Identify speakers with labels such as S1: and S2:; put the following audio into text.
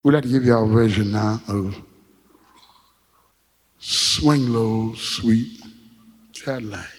S1: We'd like to give you our version now of Swing Low, Sweet Cadillac.